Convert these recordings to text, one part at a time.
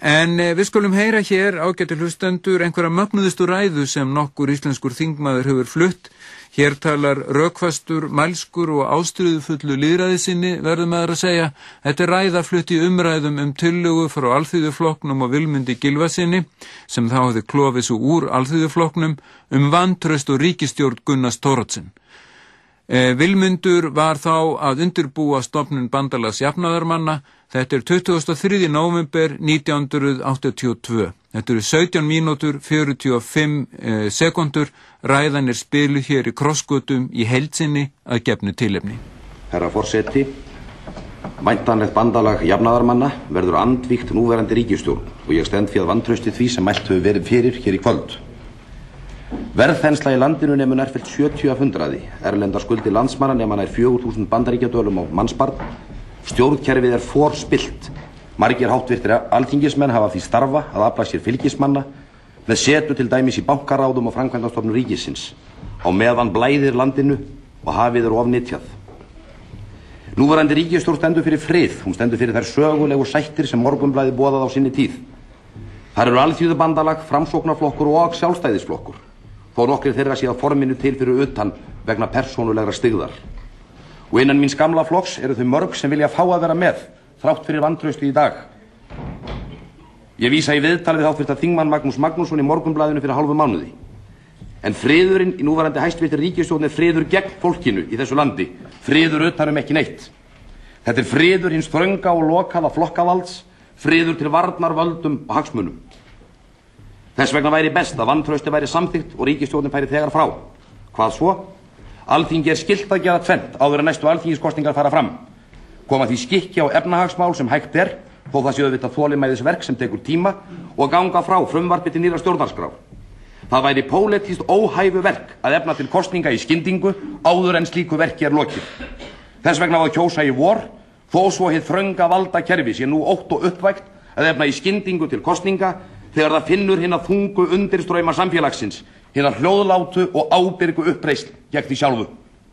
En við skulum heyra hér, ágætu hlustendur, einhverja mögnuðustu ræðu sem nokkur íslenskur þingmaður hefur flutt. Hér talar rökfastur, mælskur og ástríðufullu lýðræðissinni, verður maður að segja. Þetta ræða flutt í umræðum tillögu frá Alþýðuflokknum og Vilmundi Gylfasyni, sem þá hafði klofið svo úr Alþýðuflokknum, vantraust og ríkisstjórn Gunnars Thoroddsen. Vilmundur var þá að undirbúa stofnun bandalags jafnaðarmanna. Þetta 23. nóvember 1982. Þetta 17 mínútur 45 sekundur. Ræðan spiluð hér í krossgötum í heild sinni að gefnu tilefni. Herra forseti, væntanlegt bandalag jafnaðarmanna verður andvígt núverandi ríkisstjórn og ég stend fyrir vantrausti því sem mælt hefur verið fyrir hér í kvöld. Verðþensla í landinu nemur nærfellt 70 af 100. Erlendar skuldir landsmanna nema nær 4.000 bandaríkjadölum á mannsbarn. Stjórnkerfið forspillt. Margir háttvirtir alþingismenn hafa því starfa að afla sér fylgismanna með setu til dæmis í bankaráðum og framkvæmdastofnun ríkisins. Á meðan blæðir landinu og hafið ofnytjað. Núverandi ríkisstjórn stendur fyrir frið. Hún stendur fyrir þær sögulegu sættir sem Morgunblaðið boðað á sinni tíð. Þar eru Alþýðubandalag, Framsóknarflokkur og Sjálfstæðisflokkur. Þó nokkrir þeirra sé að forminu til fyrir utan vegna persónulegra styggðar. Og innan míns gamla flokks eru þau mörg sem vilja fá að vera með, þrátt fyrir vantrausti í dag. Ég vísa í viðtal við háttvirtan þingmann Magnús Magnússon í Morgunblaðinu fyrir hálfum mánuði. En friðurinn í núverandi hæstvirtri ríkisstjórn friður gegn fólkinu í þessu landi, friður utan ekki neitt. Þetta friður hins þrönga og lokaða flokkavalds, friður til varnar völdum og hagsmunum. Þess vegna væri best að vantrausti væri samþykkt og ríkisstjórnin færi þegar frá. Hvað svo? Alþingi skylt að gera tvennt áður en næstu alþingiskosningar fara fram. Koma því skikki á efnahagsmál sem hægt þó það sé auðvitað þolinmæðisverk sem tekur tíma og ganga frá frumvarpi til nýrrar stjórnarskrár. Það væri pólitískt óhæfu verk að efna til kosninga í skyndingu áður en slíku verki lokið. Þess vegna á að kjósa í vor, þó svo hið þrönga valdakerfi sé nú ótt og uppvægt að efna í skyndingu til kosninga þegar það finnur hina þungu undirstrauma samfélagsins, hina hljóðlátu og ábyrgu uppreisn gegn því sjálfu.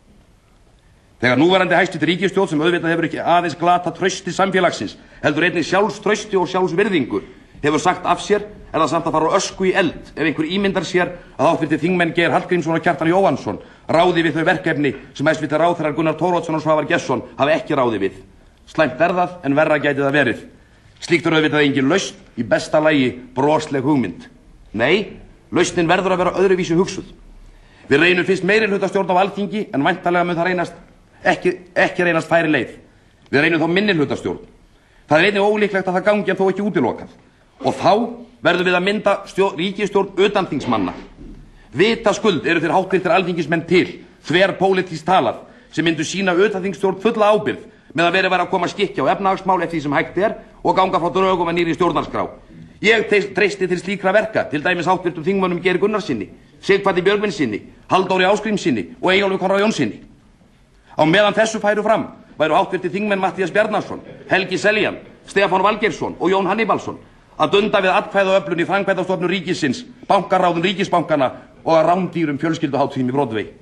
Þegar núverandi hæstvirtri ríkisstjórn sem auðvitað hefur ekki aðeins glata trausti samfélagsins, heldur einnig sjálfstrausti og sjálfsvirðingu, hefur sagt af sér, það samt að fara á ösku í eld ef einhver ímyndar sér að háttvirtir þingmenn Geir Hallgrímsson og Kjartan Jóhannsson ráði við þau verkefni sem hæstvirtir ráðherrar Gunnar Thorodsson og Svavar Gestsson hafa ekki ráði við. Slæmt verðað en verra gæti það verið. Slíkt auðvitað engin lausn, í besta lagi brosleg hugmynd. Nei, lausnin verður að vera öðruvísi hugsuð. Við reynum fyrst meirihlutastjórn á Alþingi en væntanlega mun það ekki reynast færi leið. Við reynum þá minnihlutastjórn. Það einnig ólíklegt að það gangi en þó ekki útilokað. Og þá verðum við að mynda ríkisstjórn utanþingsmanna. Vitaskuld eru þeir háttvirtir alþingismenn til, þverpólitískt talað, sem myndu sína utanþingsstjórn fulla ábyrgð með að verið að koma skikki á efnahagsmál eftir því sem hægt og ganga frá drögum að nýrri stjórnarskrá. Ég treysti til slíkra verka, til dæmis háttvirtum þingmönnum Geir Gunnarssyni, Sighvati Björgvinssyni, Halldóri Ásgrímssyni og Eyjólfi Konráð Jónssyni. Á meðan þessu færu fram væru háttvirtir þingmenn Matthías Bjarnason, Helgi Seljan, Stefán Valgeirsson og Jón Hannibalsson að dunda við atkvæðaöflun í framkvæmdastofnun ríkisins, bankaráðum ríkisbankana og að rándýrum fjölskylduhátíðum í Broadway.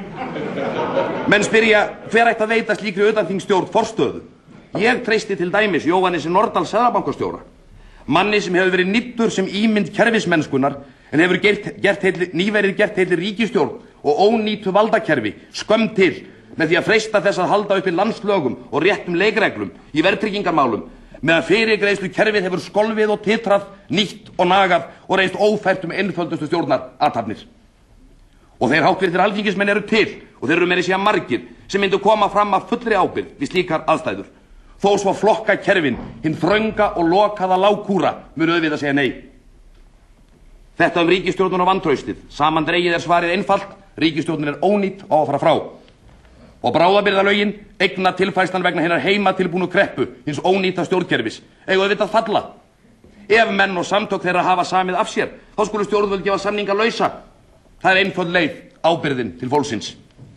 Menn spyrja, hver ætti að veita slíkri utanþingsstjórn forstöðu? Ég treysti til dæmis Jóhannesi Nordal seðlabankastjóra, manni sem hefur verið nýttur sem ímynd kerfismennskunnar en hefur nýverið gert heilli ríkisstjórn og ónýtu valdakerfi skömm til með því að freista þess að halda uppi landslögum og réttum leikreglum í verðtryggingarmálum meðan fyrirgreiðslu kerfið hefur skolfið og titrað, nýtt og nagað og reynst ófært einföldustu stjórnarathafnir. Og þeir háttvirtir alþingismenn eru til og þeir eru meira að segja margir sem myndu koma fram af fullri ábyrgð við slíkar aðstæður. Þó svo flokka kerfin, hinn þrönga og lokaða lágkúra munu auðvitað segja nei. Þetta ríkisstjórnun og vantraustið. Samandregið svarið einfalt, ríkisstjórnin ónýt og á að fara frá. Og bráðabirgðalögin, eigna tilfærslan vegna hinnar heimatilbúnu kreppu, hins ónýta stjórnkerfis, eiga auðvitað falla. Ef menn og samtök þeirra hafa samið af sér, þá skulu stjórnvöld gefa samninga lausa. Það einföld leið, ábyrgðin til fólksins.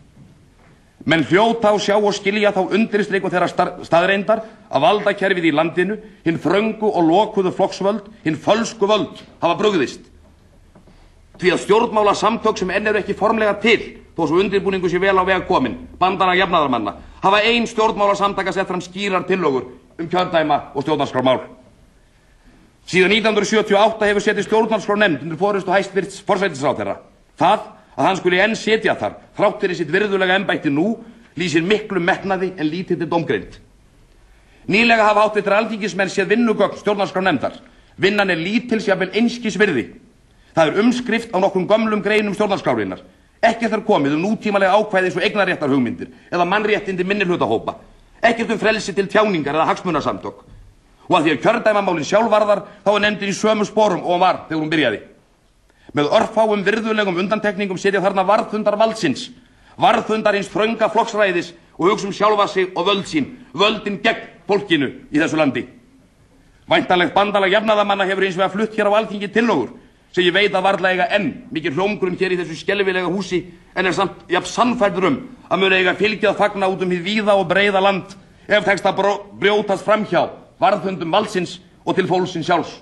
Menn hljóta og sjá og skilja þá undirstreiku þeirra staðreyndar að valdakerfið í landinu, hinn þröngu og lokuðu flokksvöld, hinn fölsku völd hafa brugðist. Því að stjórnmála samtök sem enn eru ekki formlega til, þó svo undirbúningu sé vel á veg komin, bandalag jafnaðarmanna, hafa ein stjórnmála samtaka sett fram skýrar tillögur kjördæma og stjórnarskrármál. Síðan 1978 hefur setið stjórnarskrárnefnd undir forystu hæstvirts forsætisráðherra. Það að hann skuli enn setja þar, þrátt fyrir sitt virðulega embætti nú, lýsir miklum metnaði en lítilli dómgreind. Nýlega hafa háttvirtir alþingismenn séð vinnugögn stjórnarskrárnefndar. Vinnan er lítils jafnvel einskis virði. Það er umskrift á nokkrum gömlum greinum stjórnarskrárinnar. Ekkert er komið nútímalega ákvæði eins og eignarréttarhugmyndir eða mannréttindi minnihlutahópa. Ekkert frelsi til tjáningar eða hagsmunasamtök. Og að því að kjördæmamálin sjálfvarðar þá er nefndin í sömu sporum og var þegar hún byrjaði. Með örfáum virðulegum undantekningum sitja þarna varðhundar valdsins, varðhundar hins þrönga flokksræðis og hugsa sjálfa sig og völd sín, völdin gegn fólkinu í þessu landi. Væntanlegt bandalag jafnaðarmanna hefur hins vegar flutt hér á Alþingi tillögur sem ég veit að varla eiga enn mikið hljómgrunn hér í þessu skelfilega húsi en er samt jafn sannfærður að mun eiga fylgjað fagna út hið víða og breiða land ef tekst að brjótast framhjá varðhundum valdsins og til fólksins sjálfs.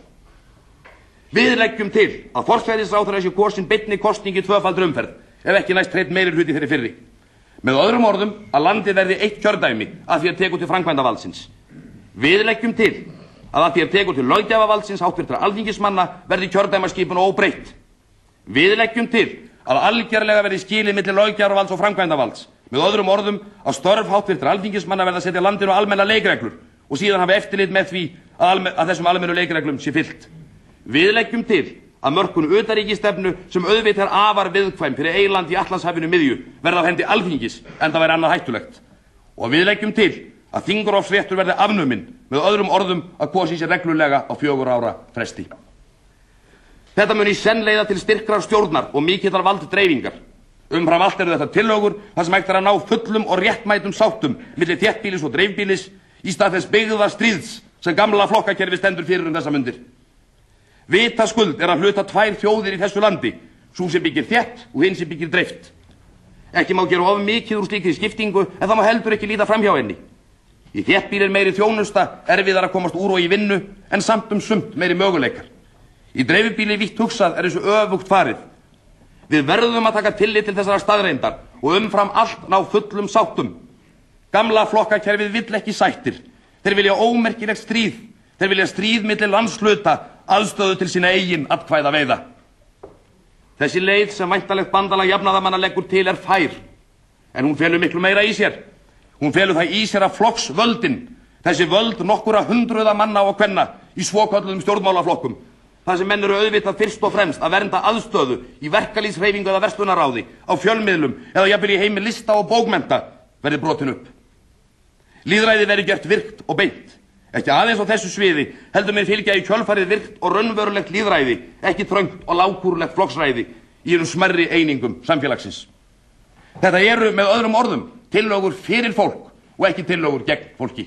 Við leggjum til að forsætisráðherra sé kosin beinni kosningi tvöfaldri umferð ef ekki næst hreinn meirihluti fyrir fyrri. Með öðrum orðum að landið verði eitt kjördæmi að því að tekur til framkvæmdavaldsins. Við leggjum til að því að tekur til löggjafarvaldsins háttvirtra alþingismanna verði kjördæmaskipun óbreytt. Við leggjum til að algerlega verði skilið milli löggjafarvalds og framkvæmdavalds. Með öðrum orðum að störf háttvirtra alþingismanna verða að setja landinu almenna leikreglur og síðan hafa eftirlit með því að þessum almennu leikreglum sé fylgt. Við leggjum til að mörkun utanríkisstefnu sem auðvitað er afar viðkvæm fyrir eiland í Atlantshafinu miðju verða á hendi Alþingis enda væri annað hættulegt. Og við leggjum til að þingrofsréttur verði afnuminn, með öðrum orðum að kosið sé reglulega á 4 ára fresti. Þetta mun í senn leiða til styrkrar stjórnar og mikillar valddreifingar. Umfram allt eru þetta tillögur þar sem hægt er að ná fullum og réttmætum sáttum milli þéttbýlis og dreifbýlis í stað þess byggðarstríðs sem gamla flokkakerfi stendur fyrir þessa mundir. Vitaskuld er að hluta 2 þjóðir í þessu landi, sú sem byggir þétt og hinn sem byggir dreift. Ekki má gera of mikið úr slíkri skiptingu en það má heldur ekki líta framhjá henni. Í þéttbýli er meiri þjónusta, erfiðar að komast úr og í vinnu en samt sumt meiri möguleikar. Í dreifbýli vítt hugsað er þessu öfugt farið. Við verðum að taka tillit til þessara staðreyndar og umfram allt ná fullum sáttum. Gamla flokkakerfið vill ekki sættir. Þeir vilja ómerkilegt stríð. Þeir vilja stríð milli landshluta, aðstöðu til sína eigin atkvæða veiða. Þessi leið sem væntanlegt bandalag jafnaðarmanna leggur til er fær, en hún felur miklu meira í sér. Hún felur það í sér að flokksvöldin, þessi völd nokkura hundruða manna og kvenna í svokölluðum stjórnmálaflokkum, það sem menn eru auðvitað fyrst og fremst að vernda aðstöðu í verkalýðshreyfingu eða verslunaráði, á fjölmiðlum eða jafnvel í heimi lista og bókmennta verði brotin upp. Lýðræði verði gert virkt og beint. Ekki aðeins á þessu sviði heldur mér fylgja í kjölfarið virkt og raunverulegt lýðræði, ekki þröngt og lágkúrulegt flokksræði í smærri einingum samfélagsins. Þetta eru með öðrum orðum tillögur fyrir fólk og ekki tillögur gegn fólki.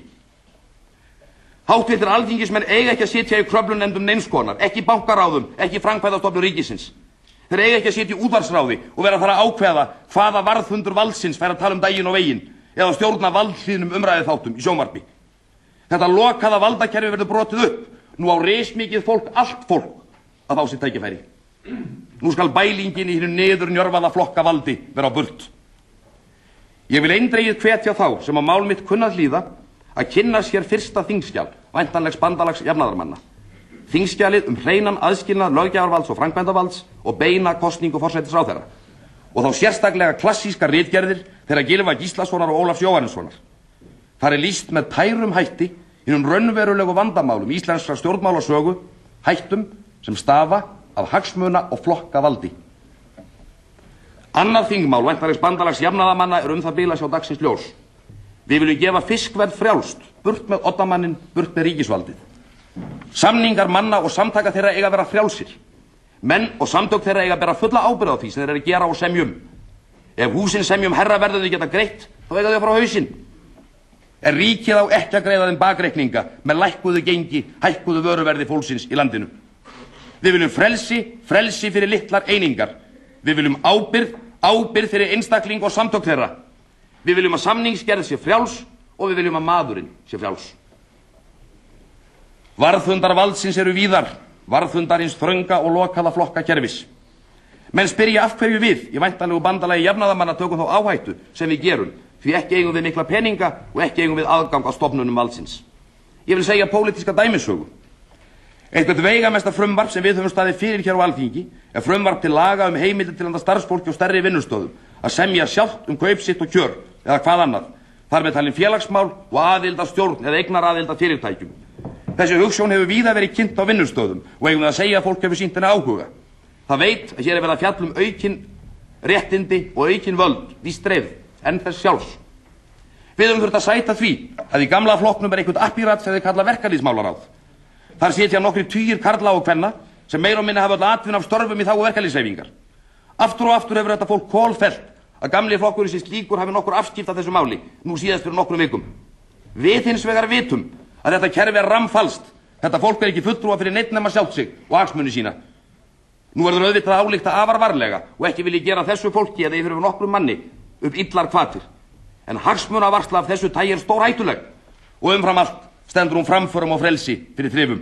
Háttvirtir alþingismenn eiga ekki að sitja í kröflunefndum neins konar, ekki bankaráðum, ekki framkvæmdastofnun ríkisins. Þeir eiga ekki að sitja í útvarpsráði og vera þar að ákveða hvaða varðhundur valdsins fær að tala daginn og veginn eða stjórna valdhlýðnum umræðuþáttum í sjónvarpi. Þetta lokaða valdakerfi verður brotið upp. Nú á rismikið fólk, allt fólk, að fá sitt tækifæri. Nú skal bælingin í hinu niður njörfaða flokkavaldi vera á burt. Ég vil eindregið hvetja þá sem á mál mitt kunnað hlýða að kynna sér fyrsta þingskjal væntanlegs bandalags jafnaðarmanna. Þingskjalið hreinan aðskilnað löggjafarvalds og framkvæmdavalds og beina kosningu forsætisráðherra. Og þá sérstaklega klassískar ritgerðir þeirra Gylfa Gíslasonar og Ólafs Jóhannessonar. Þar er lýst með tærum hætti hinum raunverulegu vandamálum íslenskra stjórnmálasögu, hættum sem stafa af hagsmuna og flokkavaldi. Annað þingmál væntanlegs bandalags jafnaðarmanna er það bil að sjá dagsins ljós. Við viljum gefa fiskverð frjálst, burt með oddamannin, burt með ríkisvaldið. Samningar manna og samtaka þeirra eiga að vera frjálsir. Menn og samtök þeirra eiga að bera fulla ábyrgð á því sem þeir eru að gera og semjum. Ef húsin semjum herraverðu þau geta greitt, þá eiga þau að fara á hausinn. Er ríkið á ekki að greiða þeim bakreikninga með lækkuðu gengi, hækkuðu vöruverði fólksins í landinu. Við viljum frelsi fyrir litlar einingar. Við viljum ábyrgð fyrir einstakling og samtök þeirra. Við viljum að samningsgerð sé frjáls og við viljum að maðurinn sé frjáls. Varðhundar valdsins eru víðar, varðhundar hins þrönga og lokaða flokkakerfis. Menn spyrja af hverju við í væntanlegu bandalagi jafnaðarmanna tökum þá áhættu sem við gerum, því ekki eigum við mikla peninga og ekki eigum við aðgang á stofnunum valdsins. Ég vil segja pólitíska dæmisögu. Eitthvað veigamesta frumvarp sem við höfum staðið fyrir hér á Alþingi er frumvarp til laga heimildir til handa starfsfólki og stærri vinnustöðum að semja sjálft kaup sitt og kjör eða hvað annað, þar með talin félagsmál og aðild að stjórn eða eignaraðild að fyrirtækjum. Þessi hugsjón hefur víða verið kynnt á vinnustöðum og eigum við að segja að fólk hefur sýnt henni áhuga. Það veit að hér er verið að fjalla aukin réttindi og aukin völd, víst dreifð en þess sjálfs. Við höfum þurft að sæta því að í gamla flokknum er eitthvað appírat sem þeir kalla verkalýðsmálaráð. Þar sitja nokkrir tugir karla og kvenna sem meira og minna hafa öll atvinnu af störfum í þágu verkalýðshreyfingar. Aftur og aftur hefur þetta fólk kolfellt að gamli flokkurinn sem slíkur hafi nokkur afskipt af þessu máli, nú síðast fyrir nokkrum vikum. Við hins vegar vitum að þetta kerfi er rammfalskt. Þetta fólk er ekki fulltrúa fyrir neitt nema sjálft sig og hagsmuni sína. Nú verður auðvitað að álykta afar varlega og ekki vil ég gera þessu fólki eða yfir nokkrum manni upp illar hvatir. En hagsmunavarsla af þessu tagi er stórhættuleg og umfram allt stendur hún framförum og frelsi fyrir þrifum.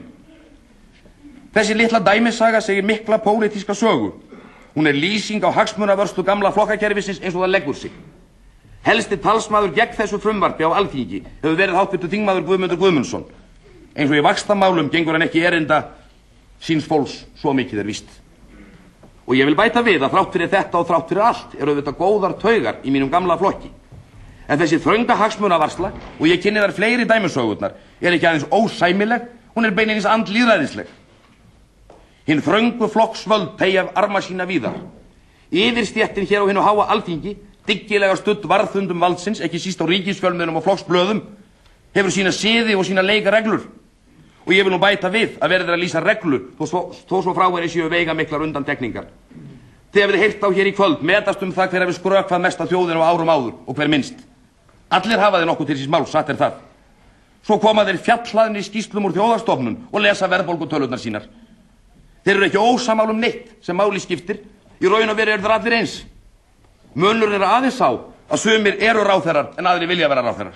Þessi litla dæmissaga segir mikla pólitíska sögu. Hún er lýsing á hagsmunavörslu gamla flokkakerfisins eins og það leggur sig. Helsti talsmaður gegn þessu frumvarpi á Alþingi hefur verið háttvirtur þingmaður Guðmundur Guðmundsson. Eins og í vaxtamálum gengur hann ekki erinda síns fólks, svo mikið er víst. Og ég vil bæta við að þrátt fyrir þetta og þrátt fyrir allt eru auðvitað góðar taugar í mínum gamla flokki. En þessi þrönga hagsmunavarsla, og ég kynni þar fleiri dæmisögurnar, er ekki aðeins ósæmileg, hún er beinlínis andlýðræðisleg. Hinn þröngu flokksvöld teygja arma sína víðar. Yfirstéttin hér á hinu háa Alþingi, dyggilega studd varðhundum valdsins, ekki síst á ríkisfjölmiðlum og flokksblöðum, hefur sína siði og sína leikareglur. Og ég vil nú bæta við að verður að lýsa reglu þó svo frá henni séu veigamiklar undantekningar. Þið hafið heyrt á hér í kvöld metast það hver hefur skrökvað mest af þjóðinu á árum áður og hver minnst. Allir hafa þeir nokkuð til síns máls, satt er það. Svo koma þeir fjallaðinni í skýrslum úr þjóðarstofnun og lesa verðbólgutölurnar sínar. Þeir eru ekki ósamál neitt sem máli skiptir, í raun og veru eru þeir allir eins. Munurinn er aðeins á að sumir eru ráðherrar en aðrir vilja vera ráðherrar.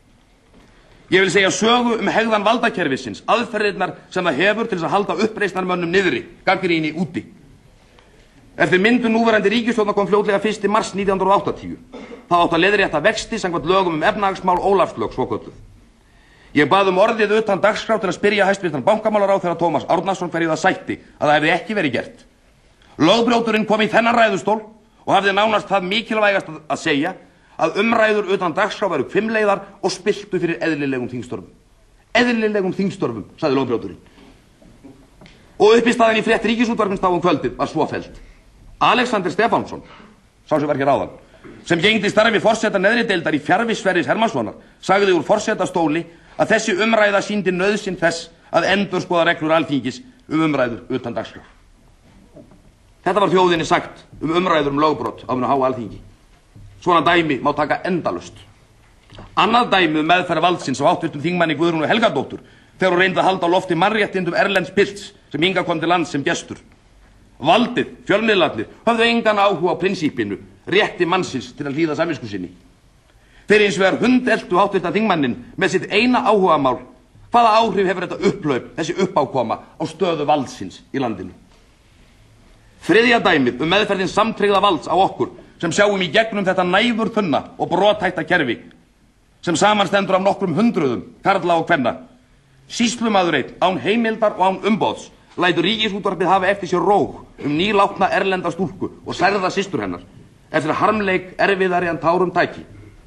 Ég vil segja sögu hegðan valdakerfisins, aðferðirnar sem það hefur til þess að halda uppreisnarmönnum niðri, gagnrýni úti. Eftir myndun núverandi ríkisstjórnar kom fljótlega 1. mars 1980. Það átti að leiðrétta vexti samkvæmt lögum efnahagsmál Ólafslög svokölluð. Ég bað orðið utan dagskrá til að spyrja hæstvirtan bankamálaráðherra Tómas Árnason hverju það sætti að það hefði ekki verið gert. Lögbrjóturinn kom í þennan ræðustól og hafði nánast það mikilvægast að segja að umræður utan dagskrá væru hvimleiðar og spilltu fyrir eðlilegum þingstörfum. Eðlilegum þingstörfum, sagði lögbrjóturinn. Og uppistaðan í frétt Ríkisútvarpsins þá kvöldið var svo felld. Alexander Stefánsson, sá sem var hér áðan, sem gegndi starfi forseta neðri deildar í fjarvi Sverris Hermannssonar, sagði úr forsetastóli að þessi umræða sýndi nauðsyn þess að endurskoða reglur Alþingis umræður utan dagskrár. Þetta var þjóðinni sagt umræður lögbrot á hinu háa Alþingi. Svona dæmi má taka endalaust. Annað dæmi meðferð valdsins á háttvirtum þingmanni Guðrúnu Helgadóttur þegar hún reyndi að halda á lofti mannréttindum erlends pilts sem hingað kom til lands sem gestur. Valdið, fjölmiðlarnir, höfðu engan áhuga á prinsípinu, rétti mannsins til að hlýða samvisku sinni. Þeir eins vegar hundeltu háttvirta þingmannin með sitt eina áhugamál. Hvaða áhrif hefur þetta upplaup, þessi uppákoma á stöðu valdsins í landinu? Þriðja dæmið meðferðin samtryggða valds á okkur sem sjáum í gegnum þetta næfur þunna og brothætta kerfi sem samanstendur af nokkrum hundruðum, karla og kvenna. Sýslumaður einn, án heimildar og án umboðs, lætur Ríkisútvarpið hafa eftir sér róg nýlátna erlenda stúlku og særða systur hennar eftir harmleik erfiðari en tárum tæki.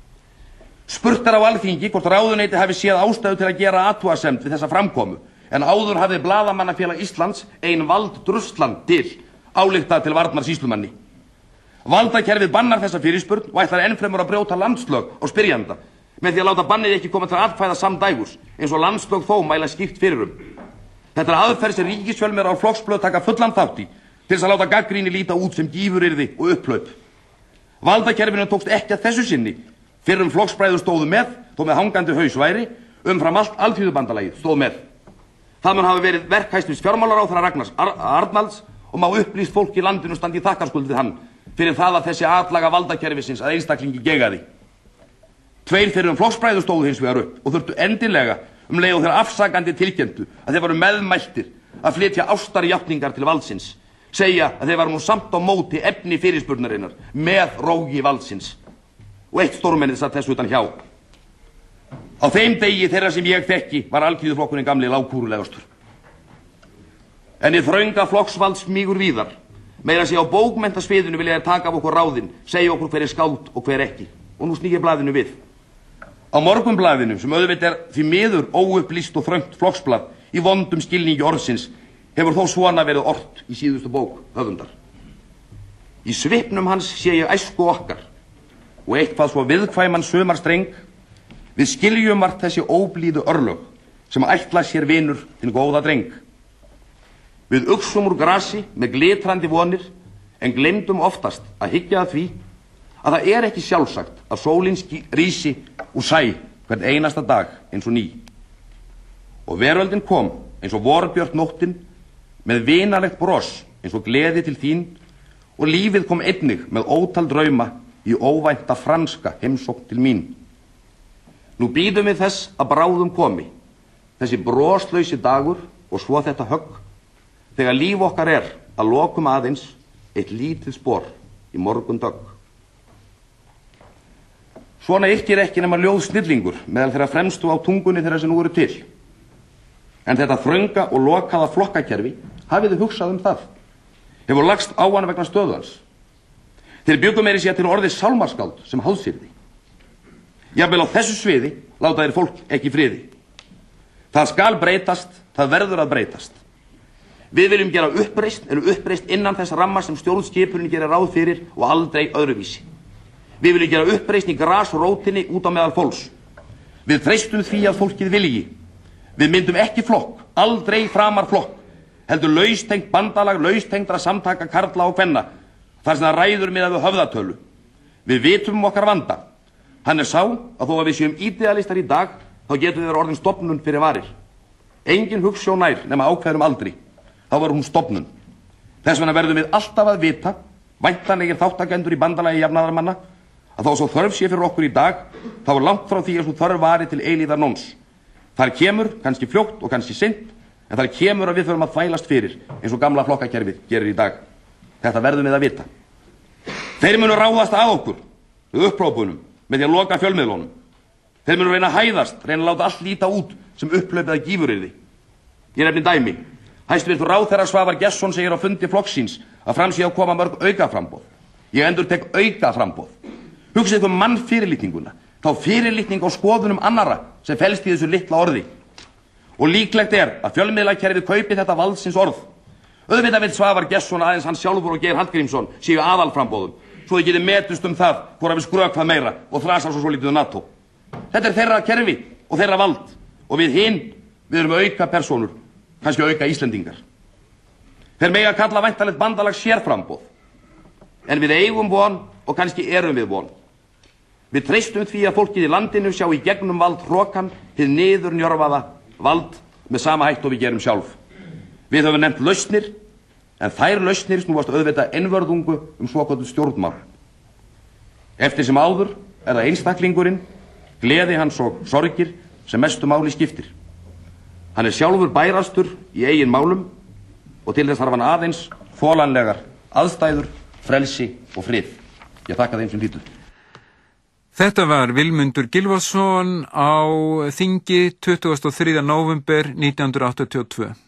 Spurt er á Alþingi hvort ráðuneyti hafi séð ástæðu til að gera athugasemd við þessa framkomu, en áður hafði Blaðamannafélag Íslands ein vald druslan til ályktað til varnar sýslumanni. Valdakerfið bannar þessa fyrirspurn og ætlar ennfremur að brjóta landslög á spyrjanda með því að láta bannið ekki koma til atkvæða samdægurs eins og landslög þó mæla skýrt fyrir Þetta er aðferð sem ríkisfjölmiðlar á flokksblöð taka fullan þátt í til þess að láta gagnrýni líta út sem gífuryrði og upplaup. Valdakerfinu tókst ekki að þessu sinni fyrrum flokksbræður stóðu með, þó með hangandi haus væri, umfram allt alþýðubandalagið stóð með. Það mun hafa verið verk hæstvirts fjármálaráðherra Ragnars Arnalds og má upplýst fólk í landinu standi í þakkarskuld við hann fyrir það að þessi atlaga valdakerfisins að einstaklingi gegaði. Tveir fyrrum flokksbræður stóðu hins vegar upp og þurftu endilega leið og þeirra afsakandi tilkynntu að þeir varu meðmæltir að flytja ástarjátningar til valdsins, segja að þeir varu nú samt á móti efni fyrirspurnarinnar með rógi valdsins. Og eitt stórmennið satt þessu utan hjá. Á þeim degi þeirra sem ég þekki var Alþýðuflokkurinn gamli lágkúrulegastur. En í þrönga flokksvald smýgur víðar. Meira sé á bókmenntasviðinu vilja þær taka af okkur ráðin, segja okkur hver er skáld og hver ekki. Og nú snýr blaðinu við. Á Morgunblaðinu, sem auðvitað því miður óupplýst og þröngt flokksblað í vondum skilningi orðsins, hefur þó svona verið ort í síðustu bók höfundar. Í svipnum hans sé ég æsku okkar og eitthvað svo viðkvæman sumarstreng. Við skiljum vart þessi óblíðu örlög sem ætla sér vinur hinn góða dreng. Við uxum úr grasi með glitrandi vonir en gleymdum oftast að hyggja að því að það er ekki sjálfsagt að sólin rísi úr sæ hvern einasta dag eins og ný. Og veröldin kom eins og vorbjört nóttin með vinalegt bros eins og gleði til þín og lífið kom einnig með ótal drauma í óvænta franska heimsókn til mín. Nú bíðum við þess að bráðum komi þessi broslausi dagur og svo þetta högg þegar líf okkar er að lokum aðeins eitt lítið spor í morgundögg. Svona yrkir ekki nema ljóð snillingur meðal þeirra fremstu á tungunni þeirra sem nú eru til. En þetta þrönga og lokaða flokkakerfi hafið þið hugsað það. Hefur lagst á hann vegna stöðu hans. Þeir bjuggum meiri sér til orðið sálmarskáld sem háðsýrði. Jafnvel á þessu sviði láta þeir fólk ekki friði. Það skal breytast, það verður að breytast. Við viljum gera uppreist en uppreist innan þess ramma sem stjórnskipunin gerir ráð fyrir og aldrei öðruvísi. Við viljum gera uppreist í grasrótinni út á meðal fólks. Við treystum því að fólkið vilji. Við myndum ekki flokk, aldrei framar flokk, heldur laustengt bandalag laustengdra samtaka karla og kvenna, þar sem það ræður miðað við höfðatölu. Við vitum okkar vanda. Hann er sá að þó að við séum idealistar í dag, þá getum við orðin stofnun fyrir varir. Engin hugsjón nær nema ákveðnum aldri. Þá verður hún stofnun. Þess vegna verðum við alltaf að vita, væntanlegir þáttakendur í bandalagi jafnaðarmanna, að þó svo þörf sé fyrir okkur í dag, þá er langt frá því að svo þörf vari til eilíðar nóns. Þar kemur, kannski fljótt og kannski seint, en þar kemur að við þurfum að þvælast fyrir, eins og gamla flokkakerfið gerir í dag. Þetta verðum við að vita. Þeir munu ráðast að okkur, við upphrópunum, með því að loka fjölmiðlunum. Þeir munu reyna að hæðast, reyna að láta allt líta út sem upphlaupið að gífuryrði. Ég nefni dæmi. Hæstvirtur ráðherra Svavar Gestsson segir á fundi flokksins að fram sé að koma mörg aukaframboð. Ég endurtek aukaframboð. Hugsið um mannfyrirlitninguna, þá fyrirlitning á skoðunum annarra sem felst í þessu litla orði. Og líklegt er að fjölmiðlakerfið kaupi þetta valdsins orð. Auðvitað vill Svavar Gestsson aðeins hann sjálfur og Geir Hallgrímsson séu aðalframboðum, svo þið getið metust það hvora við skrökvað meira og þrasa svo lítið NATO. Þetta er þeirra kerfi og þeirra vald og við hinn, við erum auka persónur, kannski auka Íslendingar. Þeir mega kalla væntanlegt bandalag sérframboð, en við eigum von og kannski erum við von. Við treystum því að fólkið í landinu sjá í gegnum vald hrokan, hið niður njörfaða vald með sama hætt og við gerum sjálf. Við höfum nefnt lausnir, en þær lausnir snúast auðvitað einvörðungu svokölluð stjórnmál. Eftir sem áður er það einstaklingurinn, gleði hans og sorgir sem mestu máli skiptir. Hann er sjálfur bærastur í eigin málum og til þess þarf hann aðeins þolanlegar aðstæður, frelsi og frið. Ég þakka þeim sem hlýddu. Þetta var Vilmundur Gylfason á þingi 23. nóvember 1982.